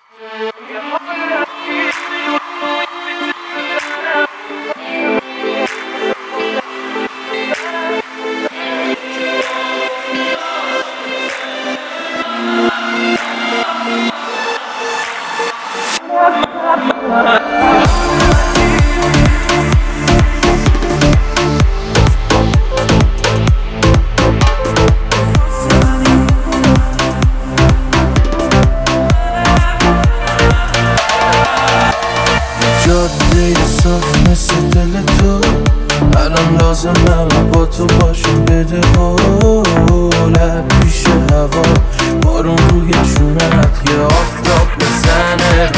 جاده صاف مثل دل تو، الان لازمه با تو باشم. بده قول پیش هوا، بارون روی چونت، یه آفتاب بزنه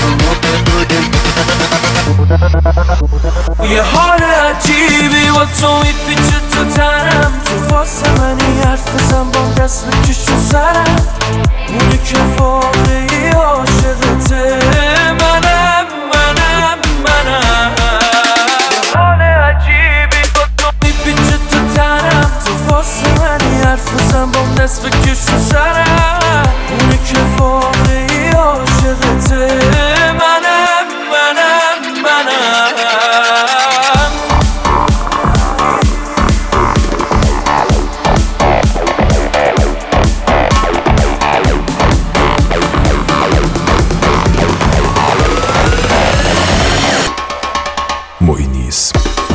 یه حال عجیبی با تو میپیچه تو تنم. تو واسه منی حرف بزن با دست بکش تو سرم. اونی که واقعی عاشقته منم. یه حال عجیبی با تو میپیچه تو تنم. تو واسه منی حرف بزن با دست بکش تو سرم. اونی که واقعی عاشقته منم. معینیسم.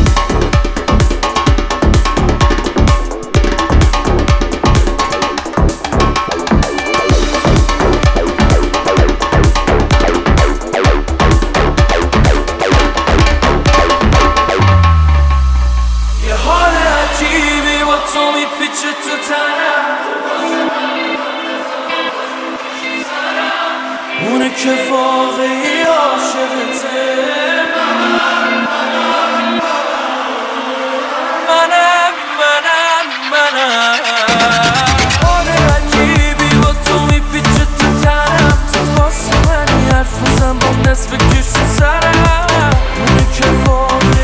یه حال عجیبی با تو میپیچه تو تنم. اونه که واقعی عاشقته منم. حال عجیبی با تو میپیچه تو تنم. تو واسه منی حرف بزن با دست بکش تو سرم. اونه که واقعی